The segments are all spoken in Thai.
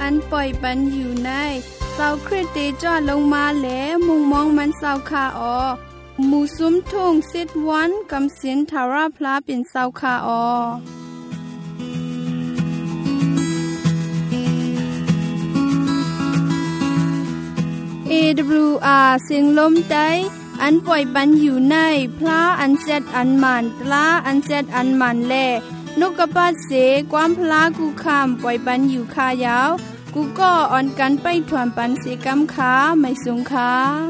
อันปล่อยปันอยู่ในเศร้าคริสเตจอดลงมาแลมุงมองมันเศร้าคาออหมู่ซุ้มทุ่งซิดวันกำสินทาราพลาเป็นเศร้าคาออAWR เสียงลมได้อันปล่อยปันอยู่ในพระอันเซดอันมันตลาอันเซดอันมันแลนกกระปาเสความพลากูคำปล่อยปันอยู่คายาวกูก็อ่อนกันไปถวนปันเสกำขาไม่สูงขา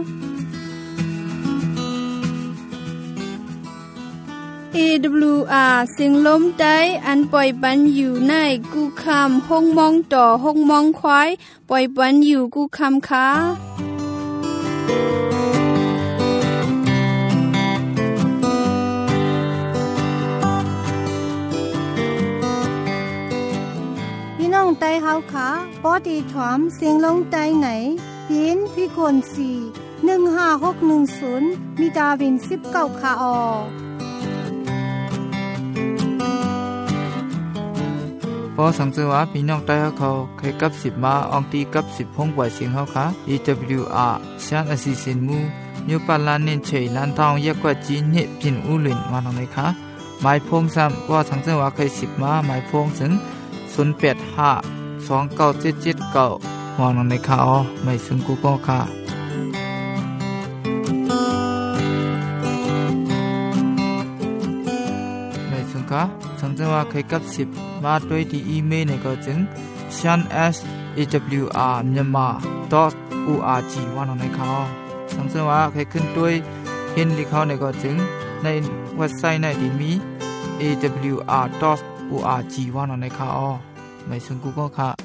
AWR เสียงลมได้อันปล่อยปันอยู่ในกูคำห้องมองต่อห้องมองควายปล่อยปันอยู่กูคำขาพี่น้องไต้เฮาค่ะปอดีถอมเสียงลมไต้ไหนปีนพี่คน4156110มีดาวิน19ค่ะออพอสังเกตว่าพี่น้องใต้เขาเคยกับ10มาอองตีกับ10ห้องปล่อยเสียงเฮาค่ะ AWR ชานอสิสินมูนิวปาลานเนนเชยลานทองยะกว่าจีนเนพินอูลินมาตรงไหนคะหมายพงซ้ำว่าสังเกตว่าเคย10มาหมายพงถึง08529779มองตรงไหนคะอ๋อไม่ซึ่งกูก็ค่ะไม่ซึ่งค่ะสังเกตว่าเคยกับ10มาด้วยที่อีเมลในก็จึง shan@awr.myanmar.org ว่าตรงไหนคะสังเกตว่าเคยขึ้นด้วยเห็นลิเขาในก็จึงในเว็บไซต์ในที่มี awr.org ว่าตรงไหนคะอ๋อไม่ซึ่งกูก็ค่ะ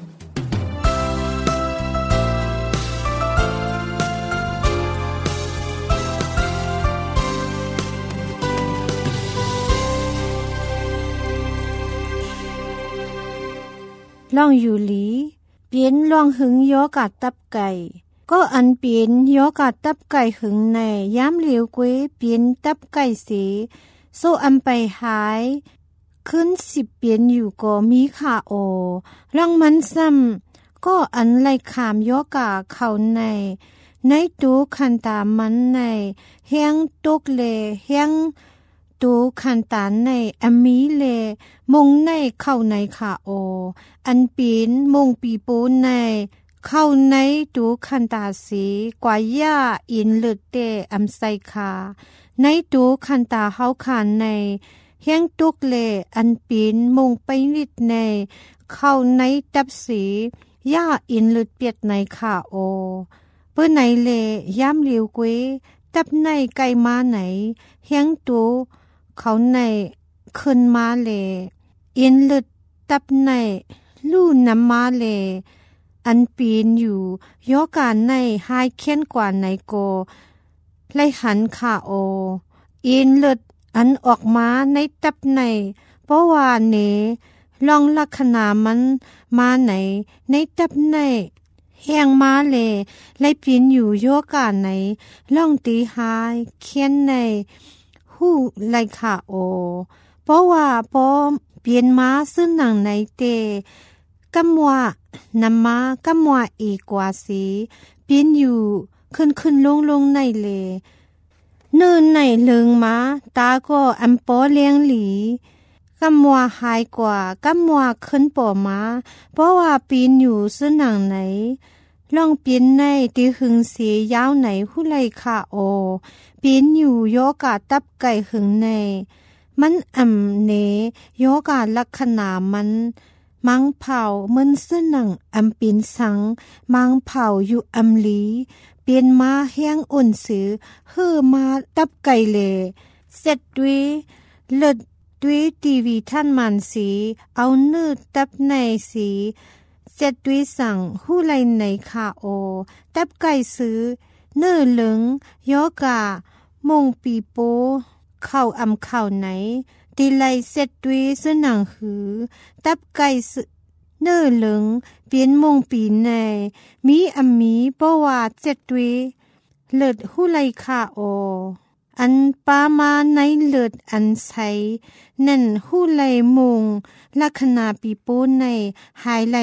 ล่องอยู่หลีเปลี่ยนล่องหึงยอกาดตับไก่ก็อันเปลี่ยนยอกาดตับไก่หึงในย้ำเหลียวกวยเปลี่ยนตับไก่สีโซอันไปหายขึ้น10เปลี่ยนอยู่ก็มีขาโอล่องมันซ้ำก็อันไล่ขามยอกาเข้าในตูคันตามันในเฮียงตกเลเฮียงตูคันตาในอมีเลมงในเข้าในขาโออันปีนมงปีปูในเข้าในตูคันตาสีกว่าย่าอินเลือดเตอำไซคาในตูคันตาเฮาคานในเฮียงตุกเลอันปีนมงไปนิดในเข้าในตับสีย่าอินเลือดเปียดในขาโอเพื่อไหนเลย้ำเหลียวกวยตับในไก่มาไหนเฮียงตูเขาในขึ้นมาเลอินเลือดตับในลู่น้ำมาเลอันปีนอยู่ยอการในหายเค้นกว่าไหนโกไล่หันขาโออินเลือดอันออกมาในตับในเพราะว่าเนลองลักษณะมันมาไหนในตับในแห้งมาเลไล่ปีนอยู่ยอการไหนลองตีหายเค้นในหู้ไล่ขาโอเพราะว่าพอเปลี่ยนมาซึ่งหนังในเตกำว่านำมากำว่าอีกว่าสีเปลี่ยนอยู่ขึ้นลงในเลเนินในเลิงมาตาก็อันปอเลี้ยงหลีกำว่าหายกว่ากำว่าขึ้นปอมาเพราะว่าปีนอยู่ซึ่งหนังไหนลองปีนในตีหึงสียาวไหนผู้ไล่ขาโอปีนอยู่โยกาตับไก่หึงในมันเนโยกาลักษณะมันมังเผามันซึ่งหนังปีนสังมังเผาอยู่ลีเปลี่ยนมาเฮียงอุ่นสือเฮือมาตับไก่เลเสร็จด้วยเลิศด้วยทีวีท่านมันสีเอาเนื้อตับในสีเสร็จด้วยสั่งหู้ไลในคาโอตับไก่ซื้อเนื้อเหลืองยอกามงปีโปเข้าเข้าไหนตีไลเสร็จด้วยซึ่งหนังหือตับไก่เนื้อเหลืองเปลี่ยนมงปีในมีมีเพราะว่าเจ็ดด้วยเลิศหู้ไลคาโออันปามาในเลิศอันใสนั่นหู้ไลมงลักษณะปีโป้ในหายไหล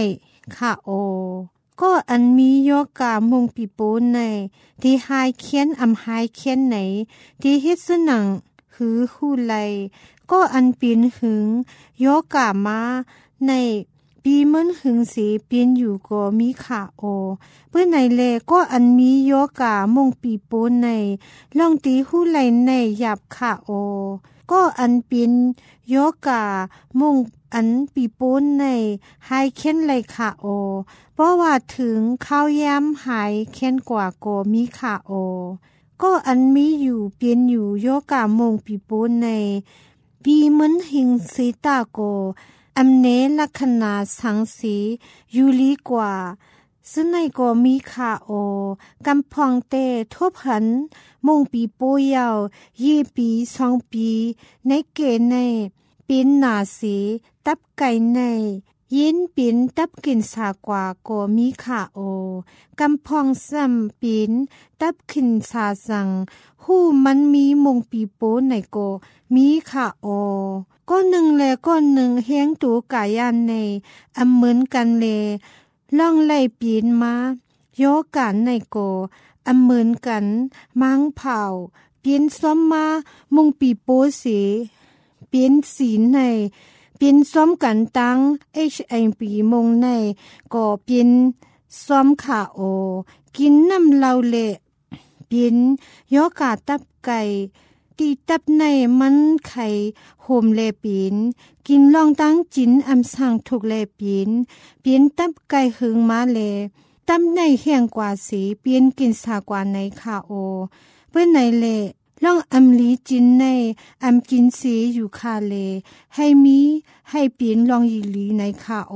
ค่ะโอก็อันมีโยกามุงปีโปในที่หายเขียนอำหายเขียนไหนที่เฮ็ดสนังหือฮู้ไลก็อันปีนหึงโยกามาในปีมันหึงสีเปลี่ยนอยู่ก็มีค่ะโอเพื่อในเลก็อันมีโยกามงปีโปในลองตีฮู้ไลในหยับค่ะโอก็อันเป็นโยกามงอันปีโปในหายเค้นไลค่ะโอเพราะว่าถึงข้าวย้ำหายเค้นกว่าก็มีค่ะโอก็อันมีอยู่เปลี่ยนอยู่โยกามงปีโปในปีมันหึงสีตาโกอำเนลักษณะสังสียูลีกว่าซึ่งในก็มีค่ะโอกำพองเตทบหันมงปีโปยาว2 ปี2 ปีในเกในเป็นหนาสีตับไก่ในยินปินตับกินสากว่าก็มีค่ะโอกำพองซ้ำปินตับกินสาสังหู้มันมีมงปีโปในก็มีค่ะโอก็หนึ่งและก็หนึ่งเฮียงตูกายันในอำเหมือนกันเลยล่องไล่ปีนมาโยกันในโกอำเหมือนกันมังเผาเปลี่ยนซ้อมมามุงปีโปสีเปลี่ยนสีในเปลี่ยนซ้อมกันตั้ง HMP มงในก็เปลี่ยนซ้อมขาโอกินน้ำเหล้าเละเปลี่ยนโยกาตับไก่ตีตับในมันไข่โหมเลปีนกินลองตั้งจินอำสั่งถูกเลปีนเปลี่ยนตับไก่หึงมาเลตับในแห้งกว่าสีเปลี่ยนกินสากว่าในค่ะโอเพื่อในเลลองอำลีจินในอำกินสีอยู่ค่ะเลให้มีให้เปลี่ยนลองยีลีในค่ะโอ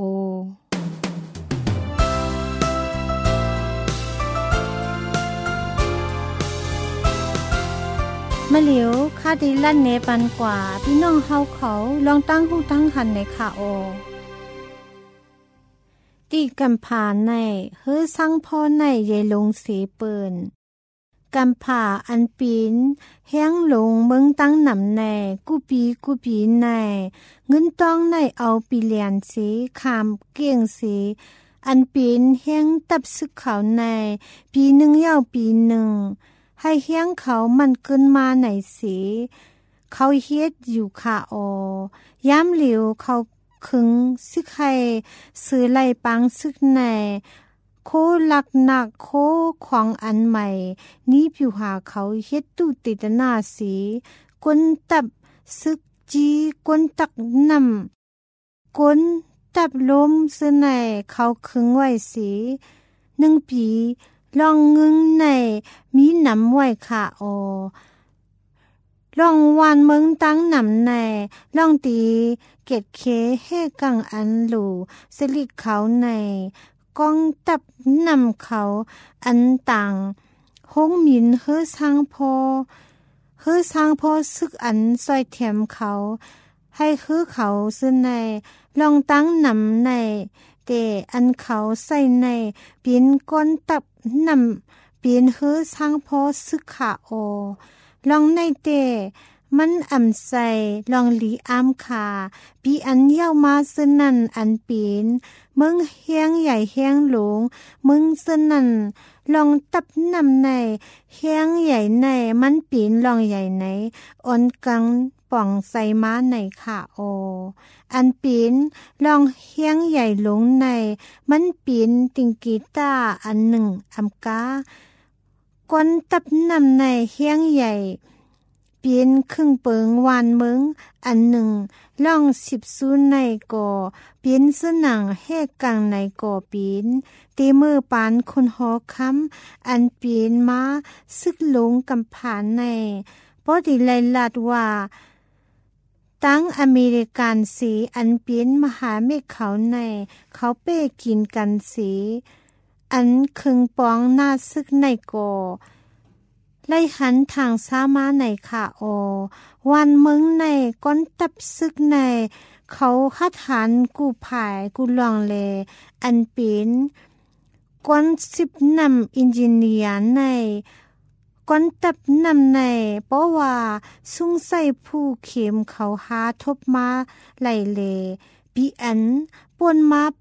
มะเหลียวคาดีลั่นเนปันกว่าพี่น้องเฮาเขาลองตั้งหูตั้งหันในค่ะโอตีกำผาในเฮือสังพ่อในเยลงเสเปินกำผาอันปีนแห้งลงเมืองตั้งหนำในกูปีในเงินต้องในเอาปีเลียนสีขามเกี่ยงสีอันปีนแห้งตับซึกเขาในปีหนึ่งยาวปีหนึ่งให้เฮียงเขามันเกินมาไหนสีเขาเฮ็ดอยู่ค่ะโอย้ำเหลียวเขาขึงซึกให้ซื้อไล่ปังซึกในโคลักหนักโคของอันใหม่นี้ผิวหาเขาเฮ็ดตู้ติดหน้าสีกวนตับซึกจีกวนตักน้ำกวนตับลมซื้อในเขาขึงไว้สี1 ปีลองงึงในมีน้ำไว้ค่ะโอลองวานเมืองตั้งน้ำในลองตีเกตเคให้กังอันหลูสลิดเขาในกองตับนำเขาอันต่างห้องมินเฮือสร้างพอซึกอันซอยเทียมเขาให้คือเขาซึ่งในลองตั้งนำในแต่อันเขาใส่ในเปลี่ยนก้นตับนำเปลี่ยนเฮือสร้างพอซึกขาโอลองในแต่มันอ่ำใส่ลองหลีอ้ามขาปีอันเย้ามาซึ่งนั่นอันเปลี่ยนเมืองเฮียงใหญ่เฮียงหลงมึงซึ่งนั่นลองตับนำในเฮียงใหญ่ในมันเปลี่ยนลองใหญ่ในอ่อนกังป่องใส่ม้าในขาโออันเปลี่ยนลองเฮียงใหญ่หลงในมันเปลี่ยนติงกีตาอันหนึ่งอำกาก้นตับนำในเฮียงใหญ่เปลี่ยนครึ่งเปิงวานเมืองอันหนึ่งล่อง10 ซูนในก่อเปลี่ยนสนังแหกกลางในก่อเปลี่ยนตีมือปานคนหอค้ำอันเปลี่ยนมาซึกหลงกำผานในพอดีไลลัดว่าตั้งอเมริกันสีอันเปลี่ยนมหาเมฆเขาในเขาเป้กินกันสีอันครึ่งปองหน้าซึกในก่อไล่หันทางสามาในค่ะโอวันเมืองในก้นตับซึกในเขาคัดหันกูผายกูลองเลอันเป็นก้น10 นำอินจิเนียร์ในก้นตับนำในเพราะว่าสุงใส่ผู้เข็มเขาหาทบมาไหลเลปีอันป่วนมา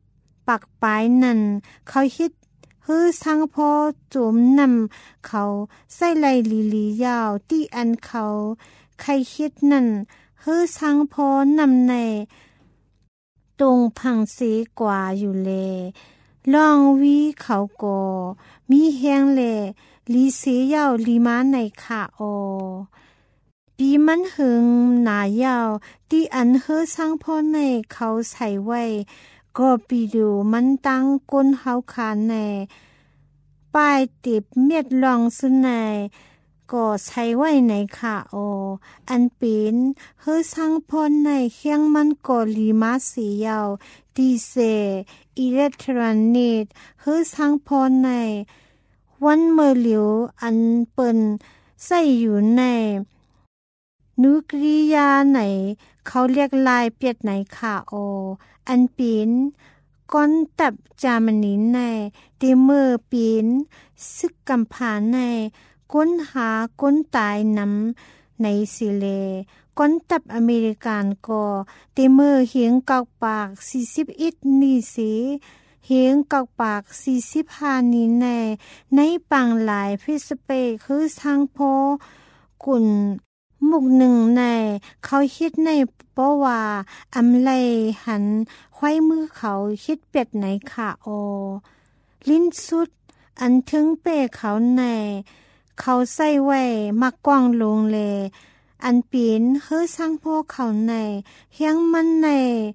ปักปลายนั้นเขาฮิตฮื้อสังพอจุ่มนำเขาใส่ไหลลียาวที่อันเขาใครคิดนั่นฮื้อสังพอนำในตรงพังสีกว่าอยู่เลลองวีเขาก็มีแหงเลลีเสียยาวลีมาในขาออปีมันหึงหนายาวที่อันฮื้อสังพอในเขาใส่ไว้ก็ปีดูมันตั้งก้นเฮาคานในป้ายติบเม็ดลองสุนัยก็ใช้ไว้ในขาโออันเป็นเฮือสังพรในเคียงมันก็ลีมาสียาวดีเซอิเล็กทรอนิกเฮือสังพรในวันเมื่อเหลียวอันเปิ่นใส่อยู่ในนุกริยาไหนเขาเรียกลายเปียดไหนขาโออันเป็นก้อนตับจามนีในเตเมอร์เป็นซึกกำผาในก้นหาก้นตายนำในสิเลก้อนตับอเมริกันก็เตเมอร์เหียงกอกปาก41นี่สิเหียงกอกปาก45นี้ในปังหลายฟิสเปคือทางพอกุ่นมุกหนึ่งในเขาคิดในเพราะว่าอำไลหันไขว้มือเขาคิดเป็ดไหนขาโอลิ้นสุดอันถึงเป้เขาในเขาใส่ไว้มักกว้างลงเลอันปีนเฮือสร้างพวกเขาในเฮียงมันใน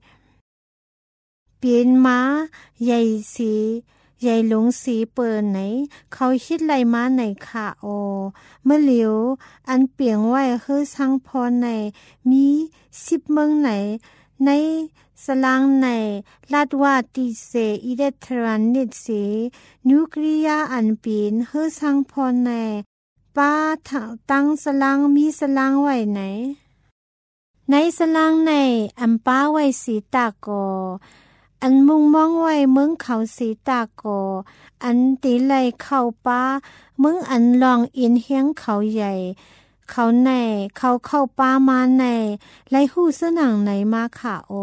ปีนม้าใหญ่สีใหญ่หลงสีเปิดไหนเขาคิดไหลมาในขาโอเมื่อเหลียวอันเปียงไว้คือสังพรในมี10เมืองไหนในสลางในลาดว่าติเซอิเล็กทรอนิกส์นิวเคลียร์อันเป็นคือสังพรในป้าตั้งสลางมีสลางไว้ไหนในสลางในอันป้าไว้สีตาโกอันมุงมองไว้เมืองเขาสีตาโกอันตีไหลเข้าป้าเมืองอันลองอินเฮียงเขาใหญ่เขาในเขาเข้าป้ามาในไลหู้สนังไหนมาค่ะโอ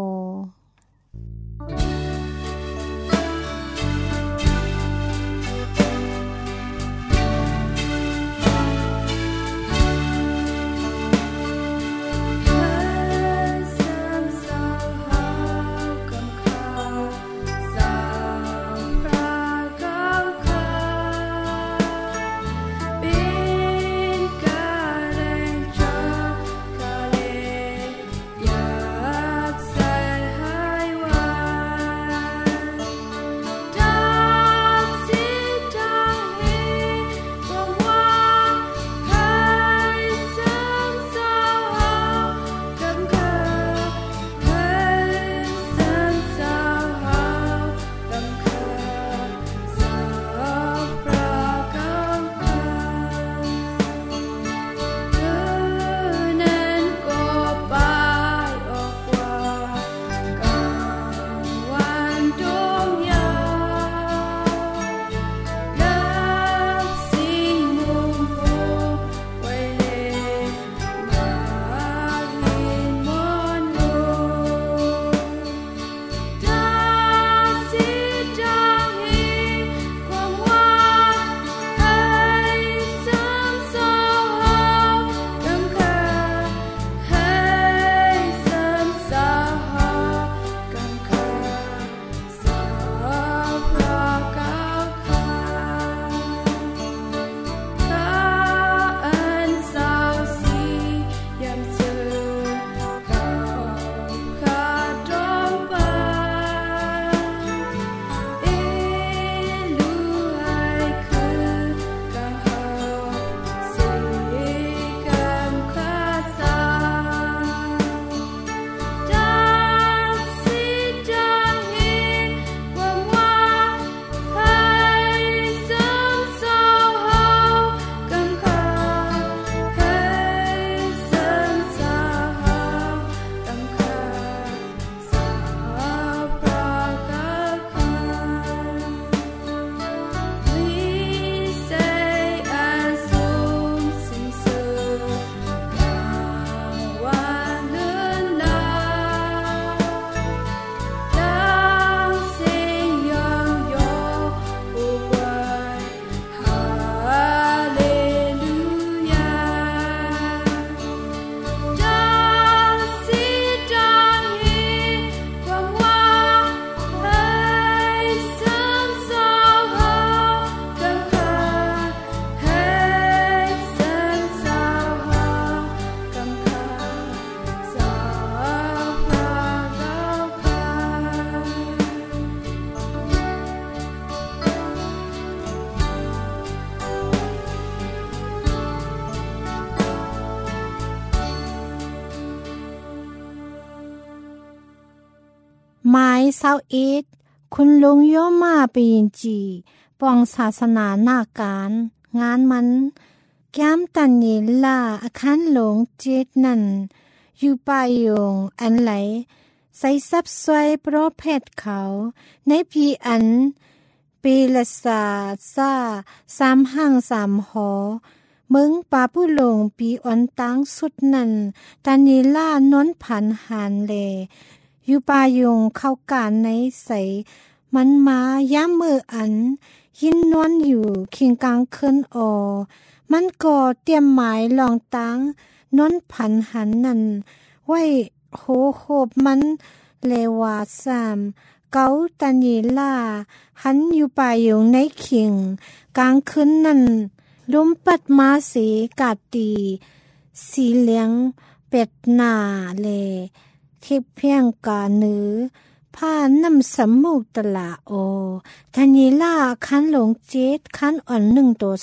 หมาย21คุณลุงย่อมาเปยินจีปองศาสนาหน้าการงานมันแก้มตันเยล่าอาคารหลงเจ็ดนั่นอยู่ป่ายงอันไหลใส่ซับซวยโปรเพศเขาในพีอันปีละสาซา3ห้าง3หอมึงปาผู้หลงปีอ่อนตังสุดนั่นตันเยล่านอนผันหานเลอยู่ป่ายงเข้าการในใสมันมาย้ำมืออันยินนอนอยู่คิงกลางคืนมันก็เตรียมหมายลองตังนอนผันหันนั่นไว้โหบมันเลวาสามเกาตันเยล่าหันอยู่ป่ายงในคิงกลางคืนนั่นลมปัดมาสีกาตีสีเหลืองเป็ดหน้าเลเทียบเพียงกาเนื้อผ้าน้ำสมุกตละทันเยล่าคันหลงเจ็ดคันอ่อน1ตัว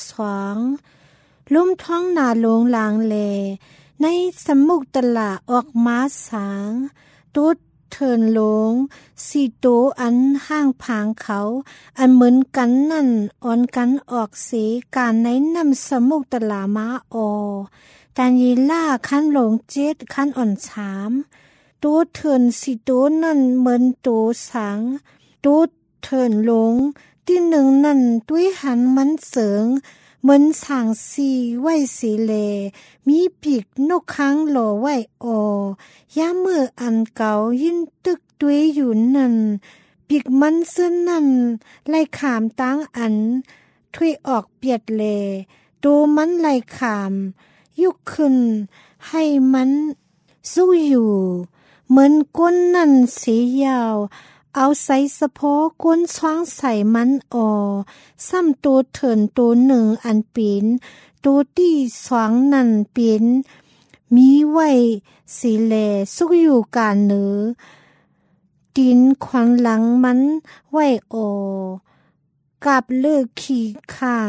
2ลุ่มท้องหนาลงลางเลในสมุกตละออกมาสางตูดเทินลง4ตัวอันห้างผางเขาอันเหมือนกันนั่นอ่อนกันออกสีการในน้ำสมุกตละมาทันเยล่าคันหลงเจ็ดคันอ่อน3ตูดเถิน4ตัวนั่นเหมือนตัวสังตูดเถินลงที่1นั่นด้วยหันมันเสริงเหมือนสางสีไว้สีเลมีปีกนกค้างหล่อไว้ย่ามืออันเก่ายินตึกด้วยอยู่นั่นปีกมันเสื้อนั่นไล่ขามตั้งอันถุยออกเปียดเลตัวมันไล่ขามยุกขึ้นให้มันสู้อยู่เหมือนก้นนั่นสียาวเอาใส่สะโพกก้นช้างใส่มันซ้ำตัวเถินตัว1อันปีนตัวที่2นั่นปีนมีไว้สีแลสุกอยู่การเนื้อดินควันหลังมันไว้กับเลือกขี่ข้าง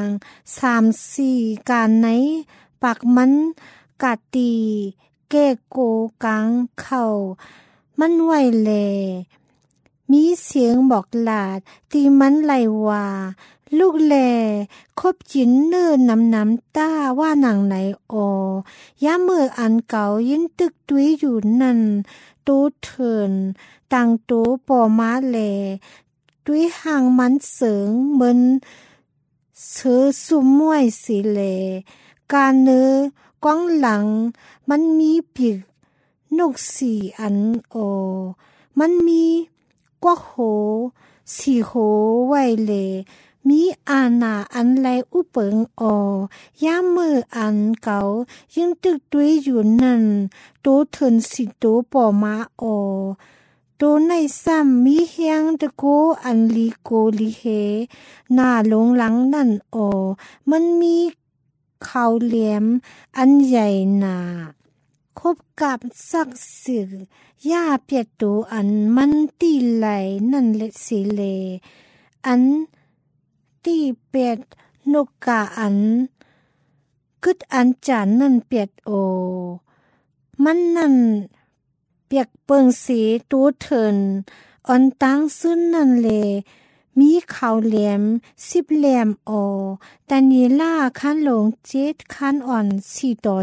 3-4การไหนปากมันกาตีแก้โกกลางเข่ามันไหวแลมีเสียงบอกหลาดตีมันไหลว่าลูกแลคบจินเนื้อน้ำต้าว่าหนังไหนย่ามืออันเก่ายินตึกตุ้ยอยู่นั่นตูเถินตังตูปอมาแลตุ้ยห่างมันเสริงเหมือนเสือสุ่มมวยสีแลการเนื้อกว้างหลังมันมีปีกนก4อันมันมีกวักโห4โหไว้เลมีอาณาอันไรอุเปิงย่ามืออันเก่ายังตึกด้วยอยู่นั่นโตเถิน10ตัวปอมาโตในซ้ำมีเฮียงตะโกอันลีโกลีเฮหน้าลงหลังนั่นมันมีเขาเหลี่ยมอันใหญ่หนาคบกับสักสื่อย่าเปียดตูอันมันตีไหลนั่นเลสิเลอันตีเปียดนกกาอันกึดอันจานนั่นเปียดมันนั่นเปียกเปิงสีตูเถินอ่อนตังซึ่นนั่นเลมีเขาเหลี่ยม10เหลี่ยมตันเยล่าคันหลง7คันอ่อน4ต่อ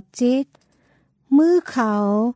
7มือเขา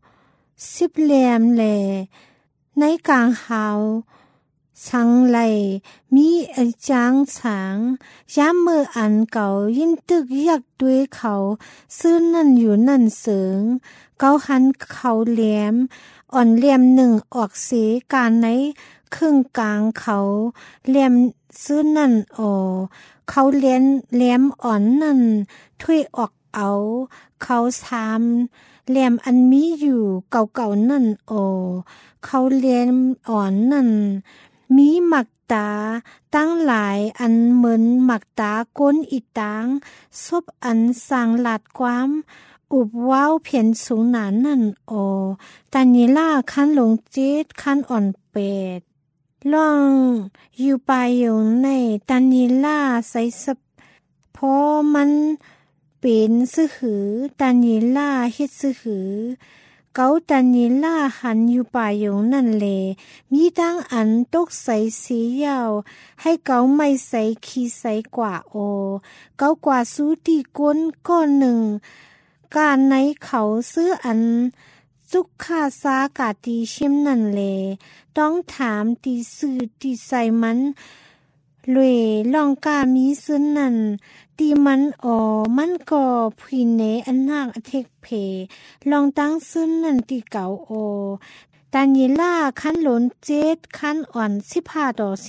10เหลี่ยมแลในกลางหาวสังไหลมีไอจางสางย้ำมืออันเก่ายินตึกยักด้วยเขาซื่อนั่นอยู่นั่นเสริงเกาหันเขาเหลี่ยมอ่อนเหลี่ยม1ออกสีการในครึ่งกลางเขาเหลี่ยมซื่อนั่นเขาเหลี่ยมอ่อนนั่นถ้วยออกเอาเขา3เหลี่ยมอันมีอยู่เก่าๆนั่นเขาเหลี่ยมอ่อนนั่นมีหมักตาตั้งหลายอันเหมือนหมักตาก้นอีตางซบอันสร้างหลาดความอุบว้าวเพียนสูงหนานั่นตันเยล่าคันหลง7คันอ่อนเป็ดล่องอยู่ปลายอยู่ในตันเยล่าใส่สะพอมันเป็นซื่อหือตันเยล่าเฮ็ดซื่อหือเกาตันยีล่าหันอยู่ป่ายงนั่นแลมีตั้งอันตกใสสียาวให้เกาไม่ใสขี้ใสกว่าโอเกากว่าสู้ที่ก้นก้อนหนึ่งการในเขาซื้ออันสุขค่าซากาตีชิมนั่นแลต้องถามตีสื่อตีใส่มันเลยลองกามีซึ่นนั่นตีมันมันก็พีเนอันนักอเทกเพลองตั้งซึ่นนั่นตีเก่าตันยีล่าขั้นหลน7ขั้นอ่อน15 ต่อ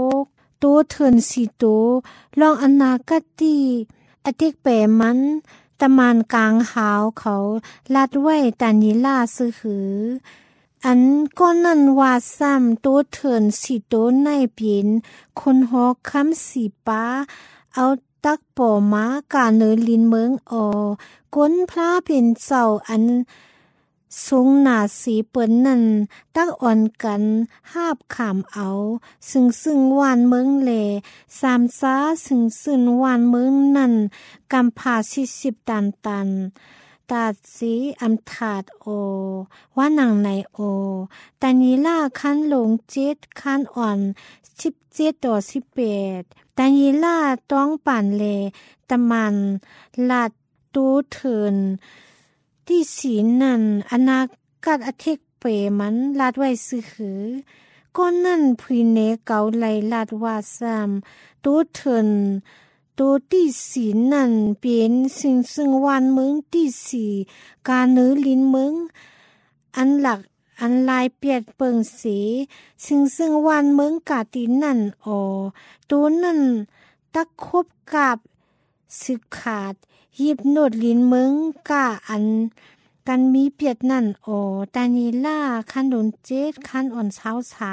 16ตัวเถิน4ตัวลองอนาคตีอเทกเปมันตะมานกลางหาวเขาลัดไว้ตันยีล่าซื้อหืออันก้อนนั่นว่าซ้ำตัวเถิน4ตัวในเปลี่ยนคนหอคำ4ป้าเอาตักป่อม้ากาเนอลินเมืองก้นพระเป็นเจ้าอันทรงหนาสีเปิ้นนั่นตักอ่อนกันหาบขามเอาซึ่งวานเมืองแลสามซาซึ่งวานเมืองนั่นกำพา40 ตันตาสีอำถาดว่าหนังในตันยีล่าคันลง7คันอ่อน17 ต่อ 18ตันยีล่าต้องป่านเลตะมันลาดตูเถินที่ศีลนั่นอนาคตอเทกเปมันลาดไว้ซื้อหือก้อนนั่นพีเนเกาไหลลาดว่าซ้ำตูเถินตัวที่ศีลนั่นเป็นซึ่งวันเมืองที่4การเนื้อลิ้นเมืองอันหลักอันลายเปียดเปิงสีซึ่งวันเมืองกาตีนั่นตัวนั่นตักคบกับสึกขาดหยิบโนดลิ้นเมืองกาอันกันมีเปียดนั่นตานีล่าคันโดน7คันอ่อนเช้า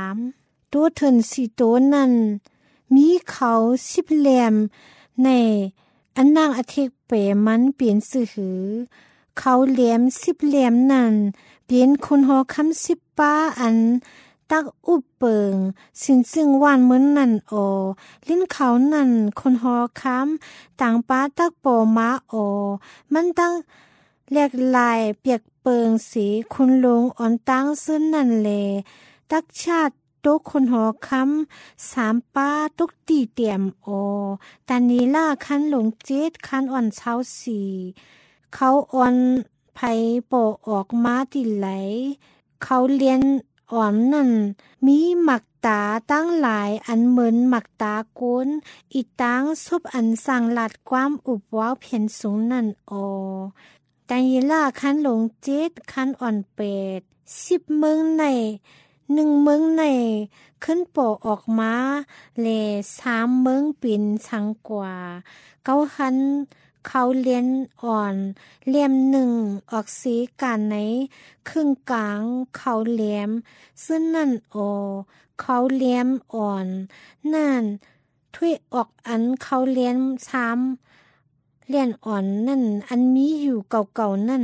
3ตัวเถิน4ตัวนั่นมีเขา10 แหลมในอันนางอเทกเปมันเปลี่ยนสื่อหือเขาแหลม10 แหลมนั่นเปลี่ยนคนหอคำ10ป้าอันตักอุบเปิงซึ่งวานเหมือนนั่นลิ้นเขานั่นคนหอคำต่างป้าตักโปมามันตั้งแหลกลายเปียกเปิงสีคุณลงอ่อนตั้งซึ่นนั่นแลตักชาติตกคนหอคำ3ป้าตกตีเตียมตันนีล่าคันหลง7คันอ่อนเช้า4เขาอ่อนไผโปออกมาติไหลเขาเลียนอ่อนนั่นมีหมักตาตั้งหลายอันเหมือนหมักตาก้นอีตั้งซุบอันสั่งหลัดความอุบว้าวเพียนสูงนั่นตันนีล่าคันหลง7คันอ่อน8 10เมืองใน1 เมืองในขึ้นโปออกมาแล3 เมืองปิ่นชังกว่า9หันเขาเลียนอ่อนเหลี่ยม1ออกสีการในครึ่งกลางเขาเหลี่ยมซึ่งนั่นเขาเหลี่ยมอ่อนนั่นถ้วยออกอันเขาเหลี่ยม3เลียนอ่อนนั่นอันมีอยู่เก่าๆนั่น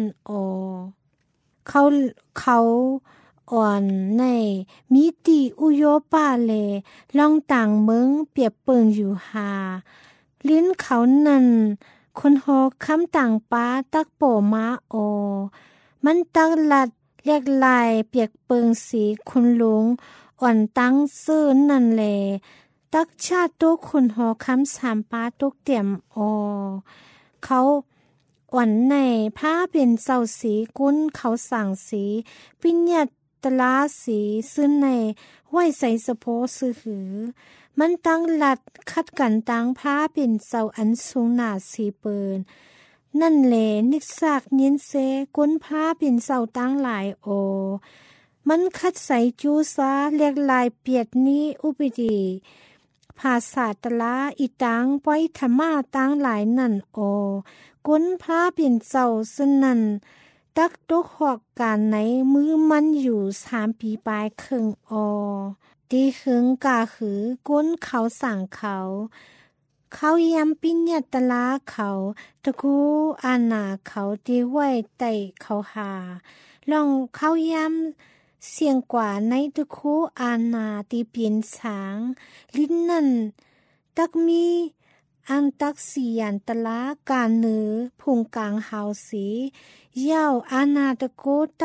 เขาอ่อนในมีตีอุโยป้าเลลองต่างเมืองเปรียบเปิงอยู่หาลิ้นเขานั่นคนหอคำต่างป้าตักโปมามันตักลัดเรียกลายเปียกเปิงสีคุณลุงอ่อนตั้งซื่อนั่นแลตักชาติตัวคนหอคำ3ป้าตกเตียมเขาอ่อนในผ้าเป็นเศร้าสีกุ้นเขาสั่งสีปิญญาตลาสีซึ่งในไหวใส่สะโพซื้อหือมันตั้งหลัดคัดกันตั้งผ้าเป็นเสาอันสูงหนาสีเปินนั่นแหละนิกซากเนียนเซก้นผ้าเป็นเสาตั้งหลายมันคัดใส่จูซาเรียกลายเปียดนี้อุปดีภาษาตลาอีตังปอยธรรมาตั้งหลายนั่นก้นผ้าเป็นเสาซึ่งนั่นตักตกหอกการในมือมันอยู่3 ปีปลายครึ่งดีหึงกาหือก้นเขาสั่งเขายำปิญญาตลาเขาตะกูอานาเขาดีไว้ไต่เขาหาลองเขายำเสียงกว่าในตะคูอานาตีเปลี่ยนสางลิ้นนั่นตักมีอันตักสียันตลาการเนือพุงกลางหาวสีเย้าอานาตะโกตัก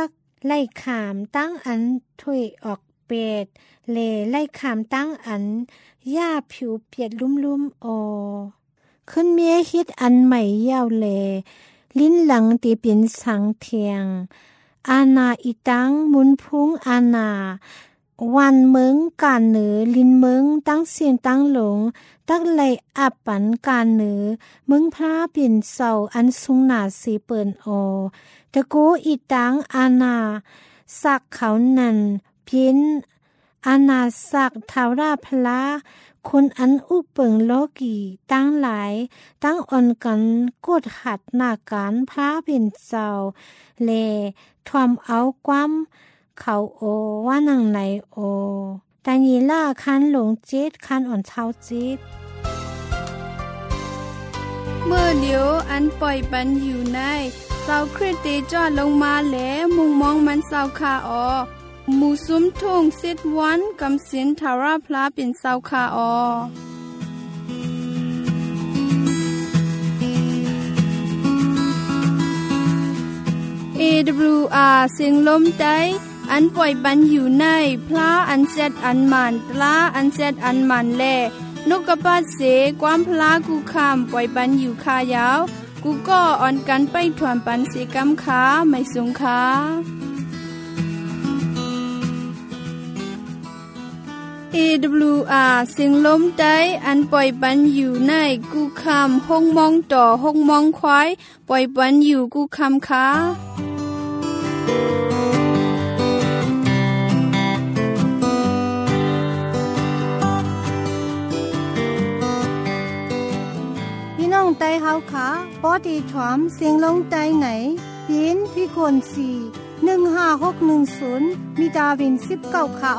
ไล่ขามตั้งอันถวยออกเป็ดเลไล่ขามตั้งอันหญ้าผิวเปียดลุ่มๆขึ้นเมียฮิตอันใหม่ยาวเลลิ้นหลังตีเป็นสังเทียงอาณาอีตังมุนพุงอาณาวันเมืองการเหนือลินเมืองตั้งเสียงตั้งหลงตักไหลอับปันการเหนือเมืองพระเปลี่ยนเสาอันสูงหนาสีเปิ่นตะโกอีตังอาณาสักเขานันเพี้ยนอาณาสักทาวราพละคนอันอุเปิงโลกีตั้งหลายตั้งอ่อนกันกดหัดหน้าการพระเป็นเจ้าเลทอมเอาความเขาว่านังไหนแต่ยีล่าคันหลงจิตคันอ่อนเท้าจิตเมื่อเลียวอันปล่อยปันอยู่ในเสาคริสเตจอดลงมาแล้วมุงมองมันเสาคาหมู่ซุ้มทุ่งสิทวันกำสินทาราพลาเป็นเสาคาAWR เสียงลมใจอันปล่อยปันอยู่ในพระอันเซตอันมันตลาอันเซตอันมันแลนกกระปัดเสความพลากูคำปล่อยปันอยู่คายาวกูก็อ่อนกันไปถวนปันเสกำขาไม่สงขาAWR เสียงลมใจอันปล่อยปันอยู่ในกูคำห้องมองต่อห้องมองควายปล่อยปันอยู่กูคำขาน้องไตเฮาขาปอดีถวมเสียงลงไตไหนปีนพี่คน4156110มีดาวิน19คา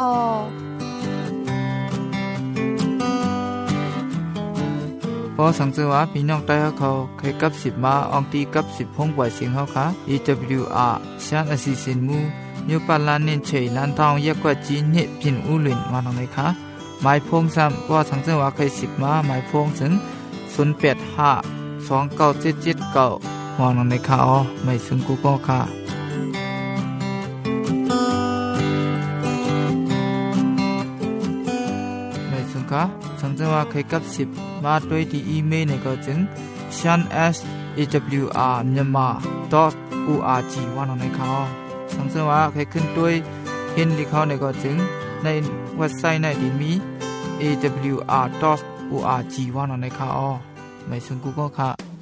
พอสังเกตว่าพี่น้องใต้เขาเคยกับ10มาอองตีกับ10ห้องปล่อยเสียงเขาค่ะ AWR ชานอสิสินมูนิวปาลานินเฉยลันทองแยกกว่าจีนเนี่ยพินอุลินมาหนังไหนคะหมายพงซ้ำพอสังเกตว่าเคย10มาหมายพงถึง08529779หัวหนังในข่าวไม่ซึ่งกูก็ค่ะไม่ซึ่งค่ะสังเกตว่าเคยกับ10มาด้วยที่อีเมลเนี่ยก็จึง shan@awr.myanmar.org ว่าหนังในข่าวสังเกตว่าเคยขึ้นด้วยเห็นที่เขาเนี่ยก็จึงในเว็บไซต์ในที่มี awr.org ว่าหนังในข่าวไม่ซึ่งกูก็ค่ะ